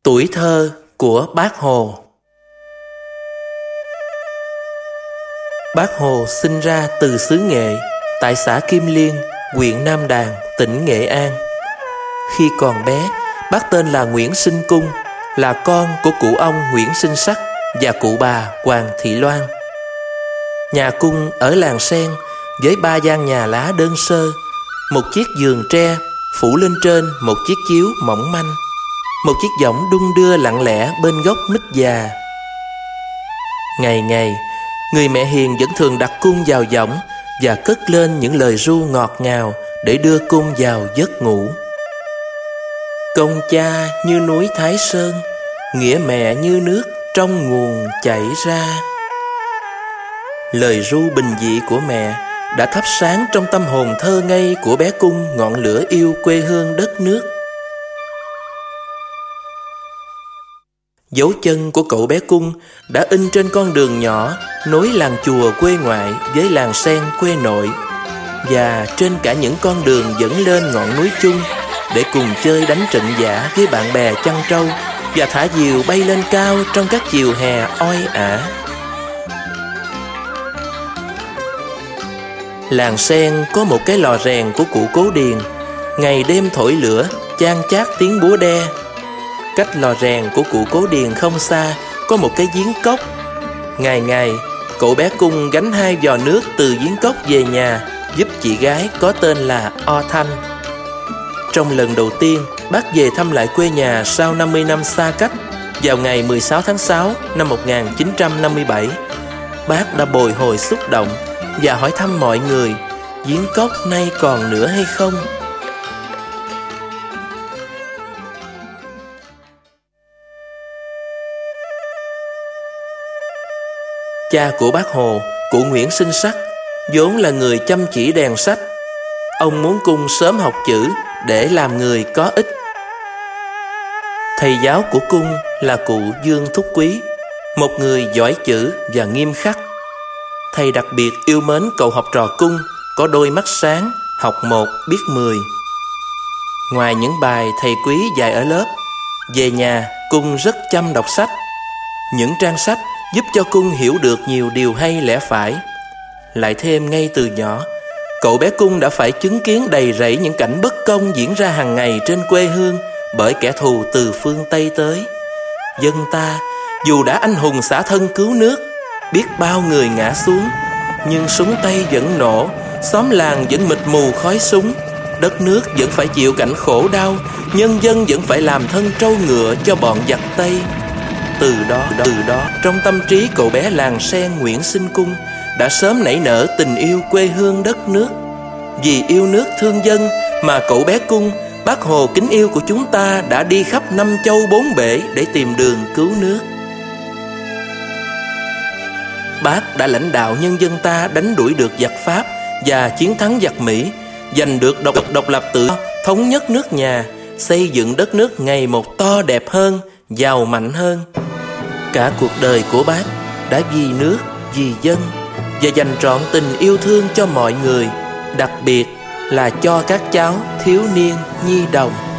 Tuổi thơ của Bác Hồ. Bác Hồ sinh ra từ xứ Nghệ, tại xã Kim Liên, huyện Nam Đàn, tỉnh Nghệ An. Khi còn bé, bác tên là Nguyễn Sinh Cung, là con của cụ ông Nguyễn Sinh Sắc và cụ bà Hoàng Thị Loan. Nhà Cung ở làng Sen với 3 gian nhà lá đơn sơ, một chiếc giường tre phủ lên trên một chiếc chiếu mỏng manh, một chiếc võng đung đưa lặng lẽ bên gốc mít già. Ngày ngày, người mẹ hiền vẫn thường đặt Cung vào võng và cất lên những lời ru ngọt ngào để đưa Cung vào giấc ngủ. Công cha như núi Thái Sơn, nghĩa mẹ như nước trong nguồn chảy ra. Lời ru bình dị của mẹ đã thắp sáng trong tâm hồn thơ ngây của bé Cung ngọn lửa yêu quê hương đất nước. Dấu chân của cậu bé Cung đã in trên con đường nhỏ nối làng chùa quê ngoại với làng Sen quê nội, và trên cả những con đường dẫn lên ngọn núi chung để cùng chơi đánh trận giả với bạn bè chăn trâu và thả diều bay lên cao trong các chiều hè oi ả. Làng Sen có một cái lò rèn của cụ Cố Điền, ngày đêm thổi lửa, chan chát tiếng búa đe. Cách lò rèn của cụ Cố Điền không xa có một cái giếng cốc. Ngày ngày, cậu bé Cung gánh 2 vò nước từ giếng cốc về nhà giúp chị gái có tên là O Thanh. Trong lần đầu tiên bác về thăm lại quê nhà sau 50 năm xa cách, vào ngày 16 tháng 6 năm 1957, bác đã bồi hồi xúc động và hỏi thăm mọi người giếng cốc nay còn nữa hay không. Cha của Bác Hồ, cụ Nguyễn Sinh Sắc, vốn là người chăm chỉ đèn sách. Ông muốn Cung sớm học chữ để làm người có ích. Thầy giáo của Cung là cụ Dương Thúc Quý, một người giỏi chữ và nghiêm khắc. Thầy đặc biệt yêu mến cậu học trò Cung có đôi mắt sáng, học 1 biết 10. Ngoài những bài thầy Quý dạy ở lớp, về nhà Cung rất chăm đọc sách. Những trang sách giúp cho Cung hiểu được nhiều điều hay lẽ phải. Lại thêm ngay từ nhỏ, cậu bé Cung đã phải chứng kiến đầy rẫy những cảnh bất công diễn ra hàng ngày trên quê hương bởi kẻ thù từ phương Tây tới. Dân ta dù đã anh hùng xả thân cứu nước, biết bao người ngã xuống, nhưng súng Tây vẫn nổ, xóm làng vẫn mịt mù khói súng, đất nước vẫn phải chịu cảnh khổ đau, nhân dân vẫn phải làm thân trâu ngựa cho bọn giặc Tây. Từ đó, trong tâm trí cậu bé làng Sen Nguyễn Sinh Cung đã sớm nảy nở tình yêu quê hương đất nước. Vì yêu nước thương dân mà cậu bé Cung, Bác Hồ kính yêu của chúng ta, đã đi khắp 5 châu 4 bể để tìm đường cứu nước. Bác đã lãnh đạo nhân dân ta đánh đuổi được giặc Pháp và chiến thắng giặc Mỹ, giành được độc lập tự do, thống nhất nước nhà, xây dựng đất nước ngày một to đẹp hơn, giàu mạnh hơn. Cả cuộc đời của bác đã vì nước, vì dân và dành trọn tình yêu thương cho mọi người, đặc biệt là cho các cháu thiếu niên nhi đồng.